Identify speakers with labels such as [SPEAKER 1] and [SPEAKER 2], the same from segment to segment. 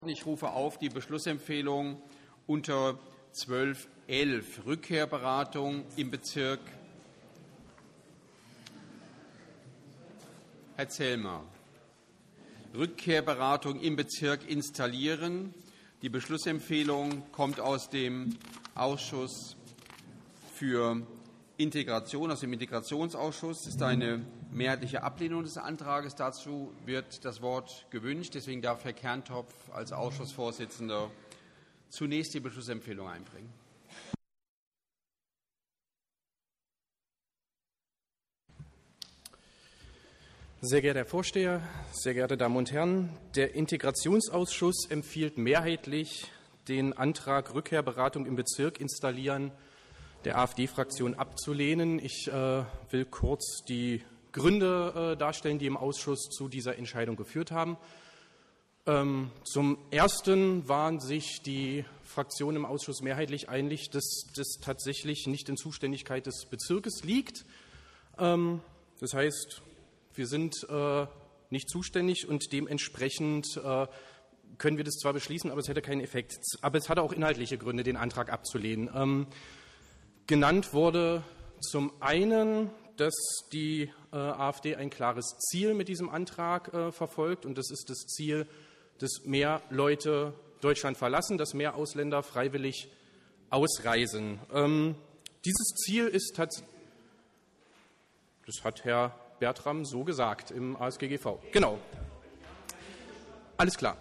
[SPEAKER 1] Ich rufe auf die Beschlussempfehlung unter 12.11 Rückkehrberatung im Bezirk. Herr Zellmer. Rückkehrberatung im Bezirk installieren. Die Beschlussempfehlung kommt aus dem Ausschuss für Integration, aus dem Integrationsausschuss. Es ist eine mehrheitliche Ablehnung des Antrags. Dazu wird das Wort gewünscht. Deswegen darf Herr Kerntopf als Ausschussvorsitzender zunächst die Beschlussempfehlung einbringen.
[SPEAKER 2] Sehr geehrter Herr Vorsteher, sehr geehrte Damen und Herren, der Integrationsausschuss empfiehlt mehrheitlich, den Antrag Rückkehrberatung im Bezirk installieren der AfD-Fraktion abzulehnen. Ich will kurz die Gründe darstellen, die im Ausschuss zu dieser Entscheidung geführt haben. Zum Ersten waren sich die Fraktionen im Ausschuss mehrheitlich einig, dass das tatsächlich nicht in Zuständigkeit des Bezirkes liegt. Das heißt, wir sind nicht zuständig und dementsprechend können wir das zwar beschließen, aber es hätte keinen Effekt. Aber es hatte auch inhaltliche Gründe, den Antrag abzulehnen. Genannt wurde zum einen, dass die AfD ein klares Ziel mit diesem Antrag verfolgt, und das ist das Ziel, dass mehr Leute Deutschland verlassen, dass mehr Ausländer freiwillig ausreisen. Dieses Ziel ist tatsächlich, das hat Herr Bertram so gesagt im ASGGV. Genau. Alles klar.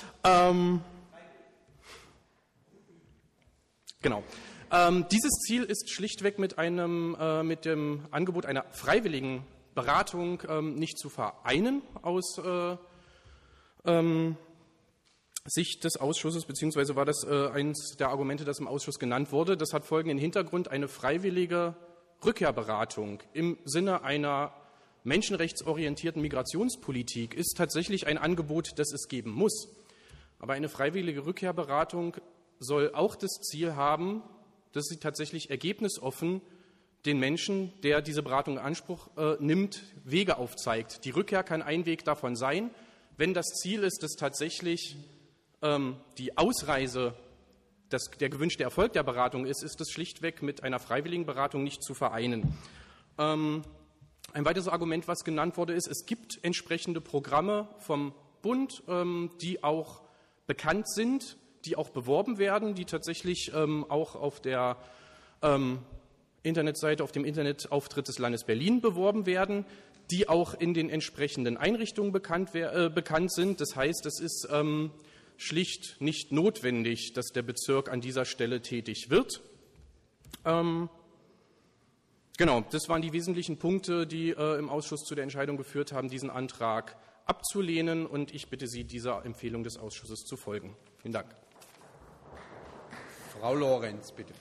[SPEAKER 2] Genau. Dieses Ziel ist schlichtweg mit dem Angebot einer freiwilligen Beratung nicht zu vereinen aus Sicht des Ausschusses, beziehungsweise war das eines der Argumente, das im Ausschuss genannt wurde. Das hat folgenden Hintergrund: Eine freiwillige Rückkehrberatung im Sinne einer menschenrechtsorientierten Migrationspolitik ist tatsächlich ein Angebot, das es geben muss. Aber eine freiwillige Rückkehrberatung soll auch das Ziel haben, dass sie tatsächlich ergebnisoffen den Menschen, der diese Beratung in Anspruch nimmt, Wege aufzeigt. Die Rückkehr kann ein Weg davon sein. Wenn das Ziel ist, dass tatsächlich die Ausreise der gewünschte Erfolg der Beratung ist, ist das schlichtweg mit einer freiwilligen Beratung nicht zu vereinen. Ein weiteres Argument, was genannt wurde, ist, es gibt entsprechende Programme vom Bund, die auch bekannt sind, die auch beworben werden, die tatsächlich auch auf der Internetseite, auf dem Internetauftritt des Landes Berlin beworben werden, die auch in den entsprechenden Einrichtungen bekannt sind. Das heißt, es ist schlicht nicht notwendig, dass der Bezirk an dieser Stelle tätig wird. Genau, das waren die wesentlichen Punkte, die im Ausschuss zu der Entscheidung geführt haben, diesen Antrag abzulehnen. Und ich bitte Sie, dieser Empfehlung des Ausschusses zu folgen. Vielen Dank.
[SPEAKER 1] Frau Lorenz, bitte.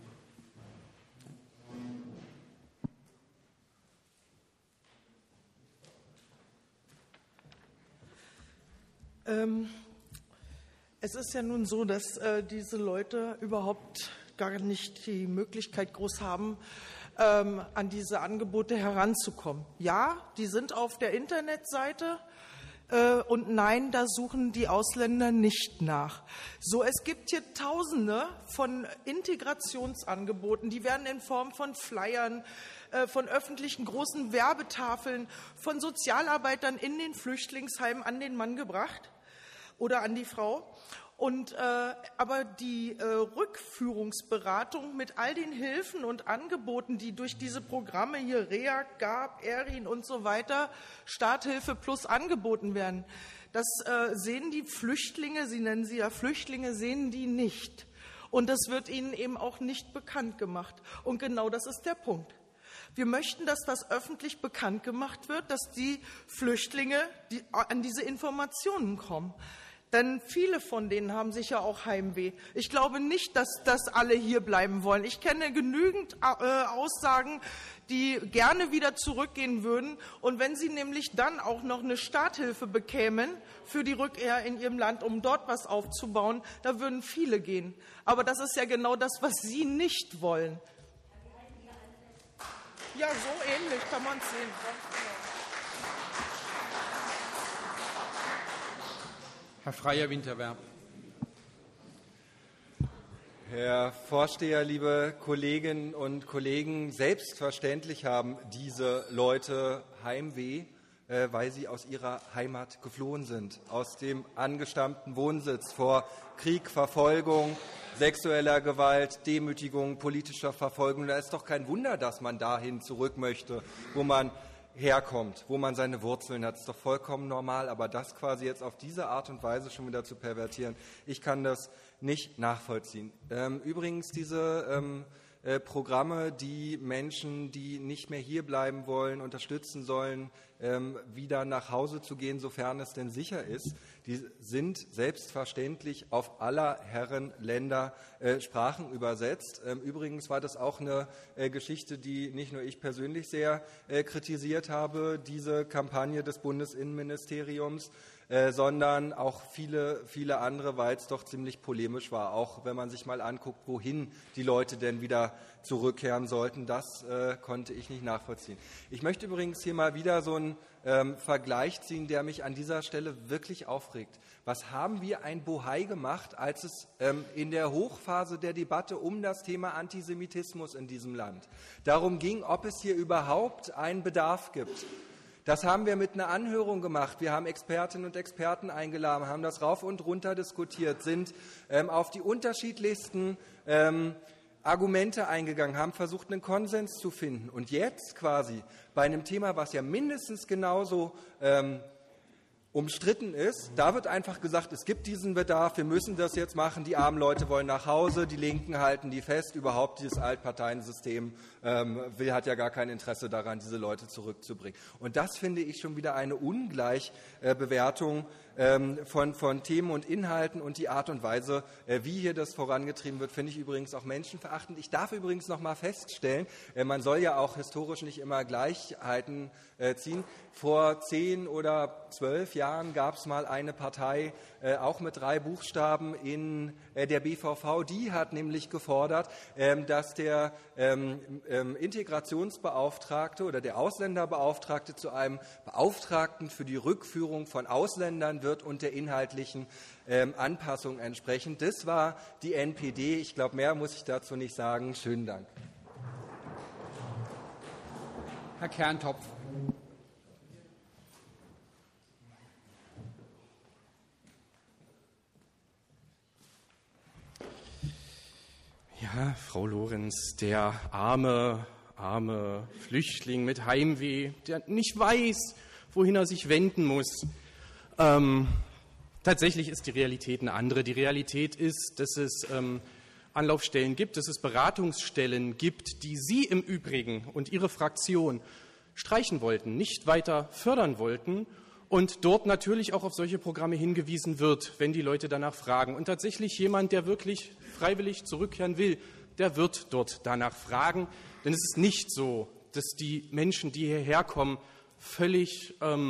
[SPEAKER 3] Es ist ja nun so, dass diese Leute überhaupt gar nicht die Möglichkeit groß haben, an diese Angebote heranzukommen. Ja, die sind auf der Internetseite. Und nein, da suchen die Ausländer nicht nach. So, es gibt hier Tausende von Integrationsangeboten, die werden in Form von Flyern, von öffentlichen großen Werbetafeln, von Sozialarbeitern in den Flüchtlingsheimen an den Mann gebracht oder an die Frau. Aber die Rückführungsberatung mit all den Hilfen und Angeboten, die durch diese Programme hier REAG, GAB, ERIN und so weiter, Starthilfe plus angeboten werden, das sehen die Flüchtlinge, Sie nennen sie ja Flüchtlinge, sehen die nicht. Und das wird ihnen eben auch nicht bekannt gemacht. Und genau das ist der Punkt. Wir möchten, dass das öffentlich bekannt gemacht wird, dass die Flüchtlinge an diese Informationen kommen. Denn viele von denen haben sicher auch Heimweh. Ich glaube nicht, dass alle hier bleiben wollen. Ich kenne genügend Aussagen, die gerne wieder zurückgehen würden. Und wenn sie nämlich dann auch noch eine Starthilfe bekämen für die Rückkehr in ihrem Land, um dort was aufzubauen, da würden viele gehen. Aber das ist ja genau das, was Sie nicht wollen. Ja, so ähnlich kann man es sehen.
[SPEAKER 1] Herr Freier-Winterwerb.
[SPEAKER 4] Herr Vorsteher, liebe Kolleginnen und Kollegen, selbstverständlich haben diese Leute Heimweh, weil sie aus ihrer Heimat geflohen sind, aus dem angestammten Wohnsitz vor Krieg, Verfolgung, sexueller Gewalt, Demütigung, politischer Verfolgung. Da ist doch kein Wunder, dass man dahin zurück möchte, wo man herkommt, wo man seine Wurzeln hat. Das ist doch vollkommen normal, aber das quasi jetzt auf diese Art und Weise schon wieder zu pervertieren, ich kann das nicht nachvollziehen. Übrigens, diese Programme, die Menschen, die nicht mehr hier bleiben wollen, unterstützen sollen, wieder nach Hause zu gehen, sofern es denn sicher ist, die sind selbstverständlich auf aller Herren Länder Sprachen übersetzt. Übrigens war das auch eine Geschichte, die nicht nur ich persönlich sehr kritisiert habe, diese Kampagne des Bundesinnenministeriums, sondern auch viele andere, weil es doch ziemlich polemisch war, auch wenn man sich mal anguckt, wohin die Leute denn wieder zurückkehren sollten. Das konnte ich nicht nachvollziehen. Ich möchte übrigens hier mal wieder so einen Vergleich ziehen, der mich an dieser Stelle wirklich aufregt. Was haben wir ein Bohai gemacht, als es in der Hochphase der Debatte um das Thema Antisemitismus in diesem Land darum ging, ob es hier überhaupt einen Bedarf gibt? Das haben wir mit einer Anhörung gemacht. Wir haben Expertinnen und Experten eingeladen, haben das rauf und runter diskutiert, sind auf die unterschiedlichsten Argumente eingegangen, haben versucht, einen Konsens zu finden. Und jetzt quasi bei einem Thema, was ja mindestens genauso umstritten ist, da wird einfach gesagt, es gibt diesen Bedarf, wir müssen das jetzt machen, die armen Leute wollen nach Hause, die Linken halten die fest, überhaupt dieses Altparteiensystem hat ja gar kein Interesse daran, diese Leute zurückzubringen. Und das finde ich schon wieder eine Ungleichbewertung von Themen und Inhalten, und die Art und Weise, wie hier das vorangetrieben wird, finde ich übrigens auch menschenverachtend. Ich darf übrigens noch mal feststellen, man soll ja auch historisch nicht immer Gleichheiten ziehen. Vor 10 oder 12 Jahren gab es mal eine Partei, auch mit 3 Buchstaben in der BVV, die hat nämlich gefordert, dass der Integrationsbeauftragte oder der Ausländerbeauftragte zu einem Beauftragten für die Rückführung von Ausländern wird und der inhaltlichen Anpassung entsprechend. Das war die NPD. Ich glaube, mehr muss ich dazu nicht sagen. Schönen Dank.
[SPEAKER 1] Herr Kerntopf.
[SPEAKER 2] Ja, Frau Lorenz, der arme Flüchtling mit Heimweh, der nicht weiß, wohin er sich wenden muss. Tatsächlich ist die Realität eine andere. Die Realität ist, dass es Anlaufstellen gibt, dass es Beratungsstellen gibt, die Sie im Übrigen und Ihre Fraktion streichen wollten, nicht weiter fördern wollten, und dort natürlich auch auf solche Programme hingewiesen wird, wenn die Leute danach fragen. Und tatsächlich jemand, der wirklich freiwillig zurückkehren will, der wird dort danach fragen. Denn es ist nicht so, dass die Menschen, die hierher kommen, völlig...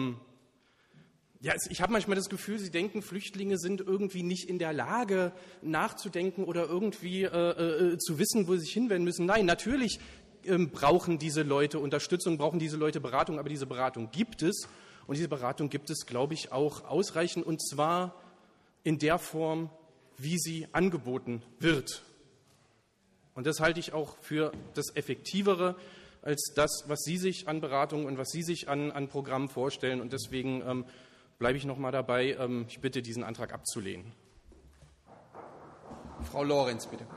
[SPEAKER 2] ich habe manchmal das Gefühl, sie denken, Flüchtlinge sind irgendwie nicht in der Lage, nachzudenken oder irgendwie zu wissen, wo sie sich hinwenden müssen. Nein, natürlich brauchen diese Leute Unterstützung, brauchen diese Leute Beratung, aber diese Beratung gibt es. Und diese Beratung gibt es, glaube ich, auch ausreichend, und zwar in der Form, wie sie angeboten wird. Und das halte ich auch für das Effektivere als das, was Sie sich an Beratung und was Sie sich an Programmen vorstellen. Und deswegen bleibe ich noch mal dabei. Ich bitte, diesen Antrag abzulehnen.
[SPEAKER 1] Frau Lorenz, bitte.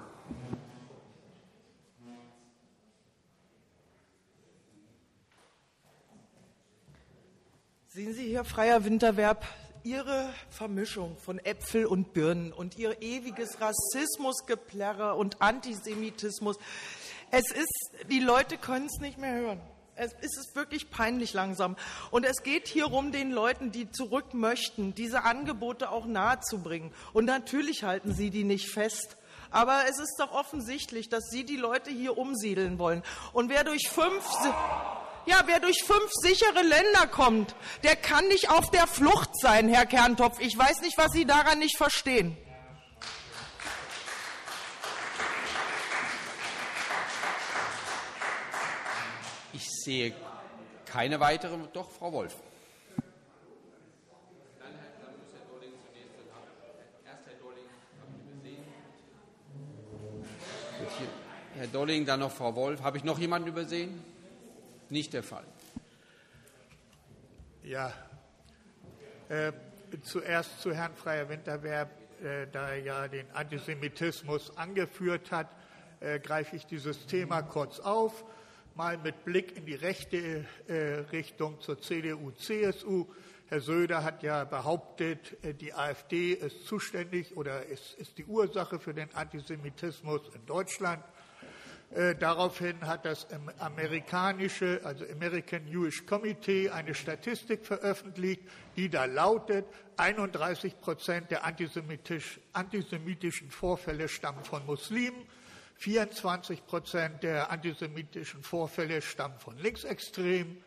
[SPEAKER 3] Sehen Sie hier, freier Winterwerb, Ihre Vermischung von Äpfel und Birnen und Ihr ewiges Rassismusgeplärre und Antisemitismus. Die Leute können es nicht mehr hören. Es ist wirklich peinlich langsam. Und es geht hier um den Leuten, die zurück möchten, diese Angebote auch nahezubringen. Und natürlich halten Sie die nicht fest. Aber es ist doch offensichtlich, dass Sie die Leute hier umsiedeln wollen. Und wer durch 5 sichere Länder kommt, der kann nicht auf der Flucht sein, Herr Kerntopf. Ich weiß nicht, was Sie daran nicht verstehen.
[SPEAKER 1] Ich sehe keine weitere. Doch, Frau Wolf. Herr Dolling, dann noch Frau Wolf. Habe ich noch jemanden übersehen? Nicht der Fall.
[SPEAKER 5] Ja, zuerst zu Herrn Freyer-Winterwerb, da er ja den Antisemitismus angeführt hat, greife ich dieses Thema kurz auf, mal mit Blick in die rechte Richtung zur CDU, CSU. Herr Söder hat ja behauptet, die AfD ist zuständig oder ist die Ursache für den Antisemitismus in Deutschland. Daraufhin hat das amerikanische, also American Jewish Committee, eine Statistik veröffentlicht, die da lautet, 31% der antisemitischen Vorfälle stammen von Muslimen, 24% der antisemitischen Vorfälle stammen von Linksextremen,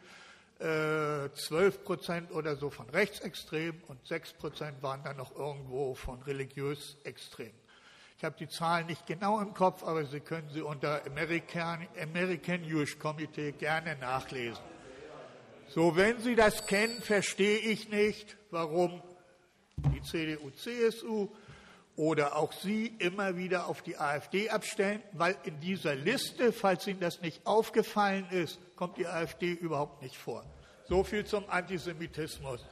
[SPEAKER 5] 12% oder so von Rechtsextremen und 6% waren dann noch irgendwo von religiös Extremen. Ich habe die Zahlen nicht genau im Kopf, aber Sie können sie unter American Jewish Committee gerne nachlesen. So, wenn Sie das kennen, verstehe ich nicht, warum die CDU, CSU oder auch Sie immer wieder auf die AfD abstellen, weil in dieser Liste, falls Ihnen das nicht aufgefallen ist, kommt die AfD überhaupt nicht vor. So viel zum Antisemitismus.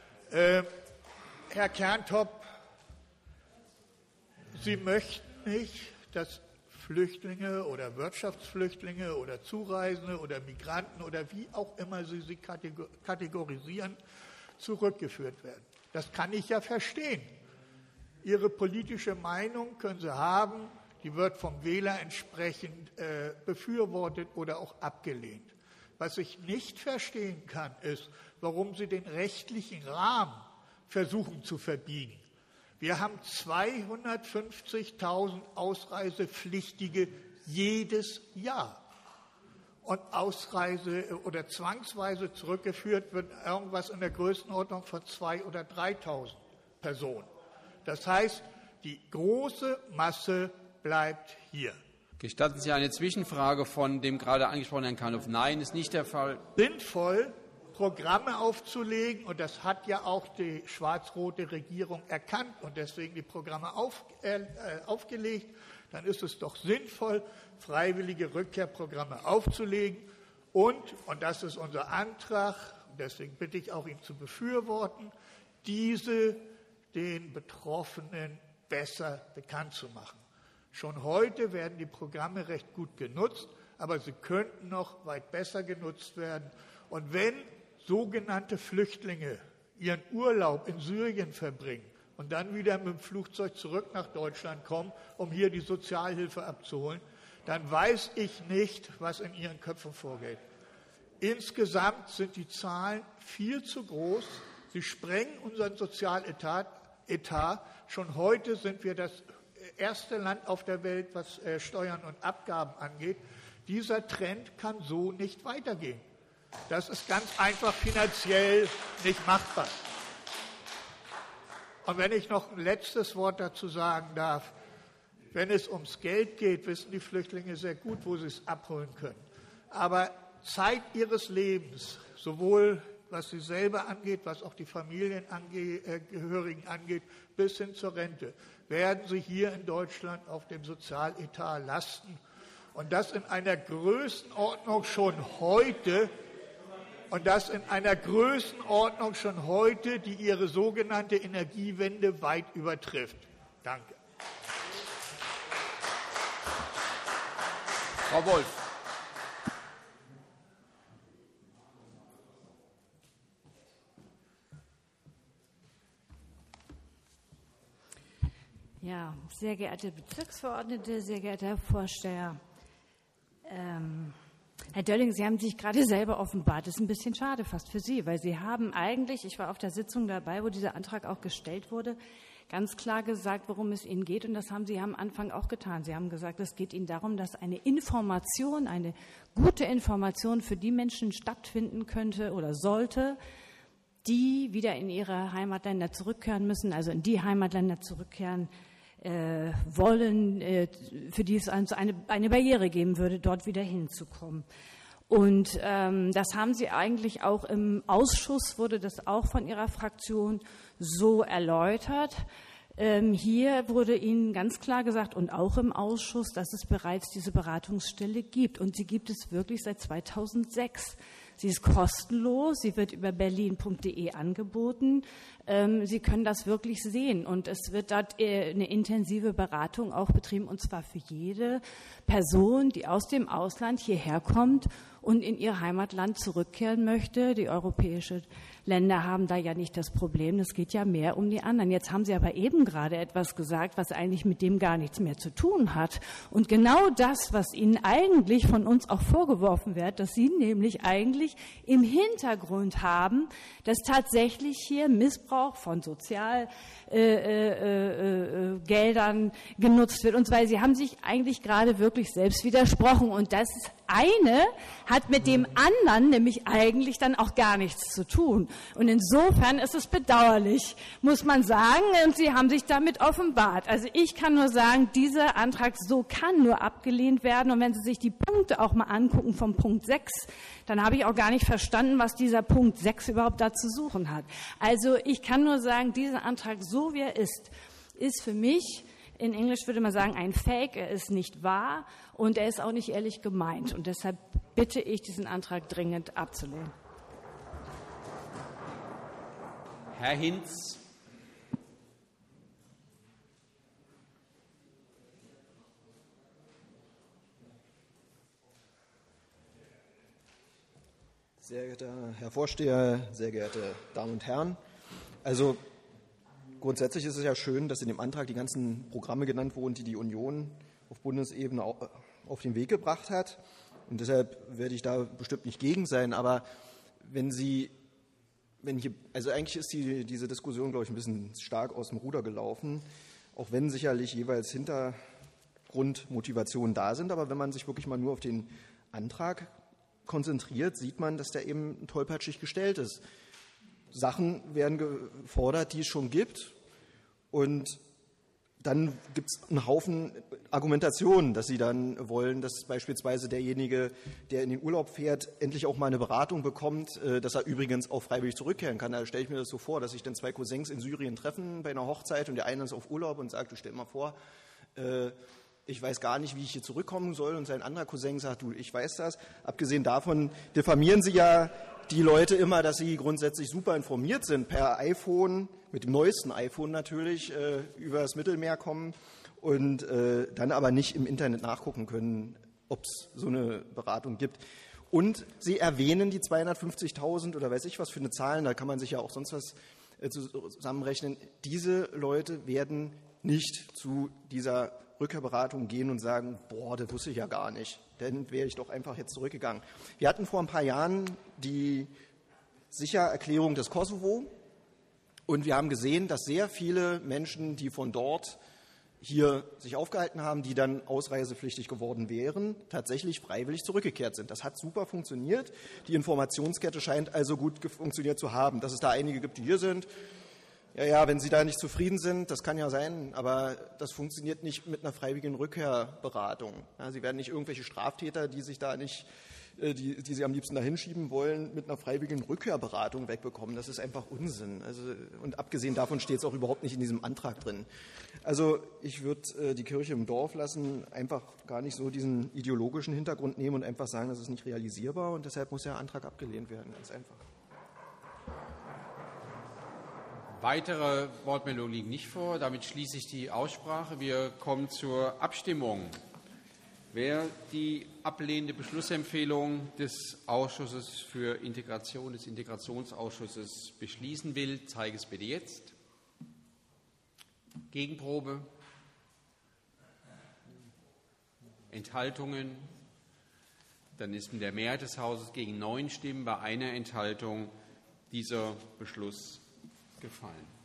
[SPEAKER 5] Herr Kerntop, Sie möchten nicht, dass Flüchtlinge oder Wirtschaftsflüchtlinge oder Zureisende oder Migranten oder wie auch immer Sie sie kategorisieren, zurückgeführt werden. Das kann ich ja verstehen. Ihre politische Meinung können Sie haben, die wird vom Wähler entsprechend befürwortet oder auch abgelehnt. Was ich nicht verstehen kann, ist, warum Sie den rechtlichen Rahmen versuchen zu verbiegen. Wir haben 250.000 Ausreisepflichtige jedes Jahr. Und Ausreise oder zwangsweise zurückgeführt wird irgendwas in der Größenordnung von 2.000 oder 3.000 Personen. Das heißt, die große Masse bleibt hier.
[SPEAKER 1] Gestatten Sie eine Zwischenfrage von dem gerade angesprochenen Herrn Kahnhoff? Nein, ist nicht der Fall.
[SPEAKER 5] Sinnvoll, Programme aufzulegen, und das hat ja auch die schwarz-rote Regierung erkannt und deswegen die Programme aufgelegt, dann ist es doch sinnvoll, freiwillige Rückkehrprogramme aufzulegen und das ist unser Antrag, deswegen bitte ich auch, ihn zu befürworten, diese den Betroffenen besser bekannt zu machen. Schon heute werden die Programme recht gut genutzt, aber sie könnten noch weit besser genutzt werden. Und wenn sogenannte Flüchtlinge ihren Urlaub in Syrien verbringen und dann wieder mit dem Flugzeug zurück nach Deutschland kommen, um hier die Sozialhilfe abzuholen, dann weiß ich nicht, was in ihren Köpfen vorgeht. Insgesamt sind die Zahlen viel zu groß. Sie sprengen unseren Sozialetat. Schon heute sind wir das erste Land auf der Welt, was Steuern und Abgaben angeht. Dieser Trend kann so nicht weitergehen. Das ist ganz einfach finanziell nicht machbar. Und wenn ich noch ein letztes Wort dazu sagen darf, wenn es ums Geld geht, wissen die Flüchtlinge sehr gut, wo sie es abholen können. Aber Zeit ihres Lebens, sowohl was sie selber angeht, was auch die Familienangehörigen angeht, bis hin zur Rente, werden sie hier in Deutschland auf dem Sozialetat lasten. Und das in einer Größenordnung schon heute, die ihre sogenannte Energiewende weit übertrifft. Danke.
[SPEAKER 1] Frau Wolf.
[SPEAKER 6] Ja, sehr geehrte Bezirksverordnete, sehr geehrter Herr Vorsteher. Herr Dölling, Sie haben sich gerade selber offenbart. Das ist ein bisschen schade fast für Sie, weil Sie haben eigentlich, ich war auf der Sitzung dabei, wo dieser Antrag auch gestellt wurde, ganz klar gesagt, worum es Ihnen geht. Und das haben Sie am Anfang auch getan. Sie haben gesagt, es geht Ihnen darum, dass eine Information, eine gute Information für die Menschen stattfinden könnte oder sollte, die wieder in ihre Heimatländer zurückkehren müssen, also in die Heimatländer zurückkehren wollen, für die es also eine Barriere geben würde, dort wieder hinzukommen. Und das haben Sie eigentlich auch im Ausschuss, wurde das auch von Ihrer Fraktion so erläutert. Hier wurde Ihnen ganz klar gesagt und auch im Ausschuss, dass es bereits diese Beratungsstelle gibt. Und sie gibt es wirklich seit 2006. Sie ist kostenlos, sie wird über berlin.de angeboten. Sie können das wirklich sehen und es wird dort eine intensive Beratung auch betrieben und zwar für jede Person, die aus dem Ausland hierher kommt und in ihr Heimatland zurückkehren möchte. Die europäischen Länder haben da ja nicht das Problem, es geht ja mehr um die anderen. Jetzt haben Sie aber eben gerade etwas gesagt, was eigentlich mit dem gar nichts mehr zu tun hat. Und genau das, was Ihnen eigentlich von uns auch vorgeworfen wird, dass Sie nämlich eigentlich im Hintergrund haben, dass tatsächlich hier Missbrauch von Sozialgeldern genutzt wird. Und zwar, Sie haben sich eigentlich gerade wirklich selbst widersprochen. Und das eine hat mit dem anderen nämlich eigentlich dann auch gar nichts zu tun. Und insofern ist es bedauerlich, muss man sagen. Und Sie haben sich damit offenbart. Also ich kann nur sagen, dieser Antrag so kann nur abgelehnt werden. Und wenn Sie sich die Punkte auch mal angucken vom Punkt 6, dann habe ich auch gar nicht verstanden, was dieser Punkt 6 überhaupt da zu suchen hat. Also ich kann nur sagen, dieser Antrag, so wie er ist für mich, in Englisch würde man sagen, ein Fake. Er ist nicht wahr und er ist auch nicht ehrlich gemeint. Und deshalb bitte ich, diesen Antrag dringend abzulehnen.
[SPEAKER 1] Herr Hinz.
[SPEAKER 7] Sehr geehrter Herr Vorsteher, sehr geehrte Damen und Herren, also grundsätzlich ist es ja schön, dass in dem Antrag die ganzen Programme genannt wurden, die die Union auf Bundesebene auf den Weg gebracht hat. Und deshalb werde ich da bestimmt nicht gegen sein. Aber also eigentlich ist diese Diskussion, glaube ich, ein bisschen stark aus dem Ruder gelaufen, auch wenn sicherlich jeweils Hintergrundmotivationen da sind. Aber wenn man sich wirklich mal nur auf den Antrag konzentriert, sieht man, dass der eben tollpatschig gestellt ist. Sachen werden gefordert, die es schon gibt. Und dann gibt es einen Haufen Argumentationen, dass Sie dann wollen, dass beispielsweise derjenige, der in den Urlaub fährt, endlich auch mal eine Beratung bekommt, dass er übrigens auch freiwillig zurückkehren kann. Da stelle ich mir das so vor, dass sich dann zwei Cousins in Syrien treffen bei einer Hochzeit und der eine ist auf Urlaub und sagt, du stell mal vor, ich weiß gar nicht, wie ich hier zurückkommen soll. Und sein anderer Cousin sagt, du, ich weiß das. Abgesehen davon diffamieren Sie ja die Leute immer, dass sie grundsätzlich super informiert sind, per iPhone, mit dem neuesten iPhone natürlich, über das Mittelmeer kommen und dann aber nicht im Internet nachgucken können, ob es so eine Beratung gibt. Und Sie erwähnen die 250.000 oder weiß ich was für eine Zahl, da kann man sich ja auch sonst was zusammenrechnen. Diese Leute werden nicht zu dieser Rückkehrberatung gehen und sagen, boah, das wusste ich ja gar nicht, dann wäre ich doch einfach jetzt zurückgegangen. Wir hatten vor ein paar Jahren die Sichererklärung des Kosovo und wir haben gesehen, dass sehr viele Menschen, die von dort hier sich aufgehalten haben, die dann ausreisepflichtig geworden wären, tatsächlich freiwillig zurückgekehrt sind. Das hat super funktioniert. Die Informationskette scheint also gut funktioniert zu haben. Dass es da einige gibt, die hier sind, ja, wenn Sie da nicht zufrieden sind, das kann ja sein, aber das funktioniert nicht mit einer freiwilligen Rückkehrberatung. Ja, Sie werden nicht irgendwelche Straftäter, die sich da nicht, die Sie am liebsten da hinschieben wollen, mit einer freiwilligen Rückkehrberatung wegbekommen. Das ist einfach Unsinn. Also, und abgesehen davon steht es auch überhaupt nicht in diesem Antrag drin. Also ich würde die Kirche im Dorf lassen, einfach gar nicht so diesen ideologischen Hintergrund nehmen und einfach sagen, das ist nicht realisierbar und deshalb muss der Antrag abgelehnt werden. Ganz einfach.
[SPEAKER 1] Weitere Wortmeldungen liegen nicht vor. Damit schließe ich die Aussprache. Wir kommen zur Abstimmung. Wer die ablehnende Beschlussempfehlung des Ausschusses für Integration, des Integrationsausschusses beschließen will, zeige es bitte jetzt. Gegenprobe? Enthaltungen? Dann ist mit der Mehrheit des Hauses gegen 9 Stimmen bei einer Enthaltung dieser Beschluss gefallen.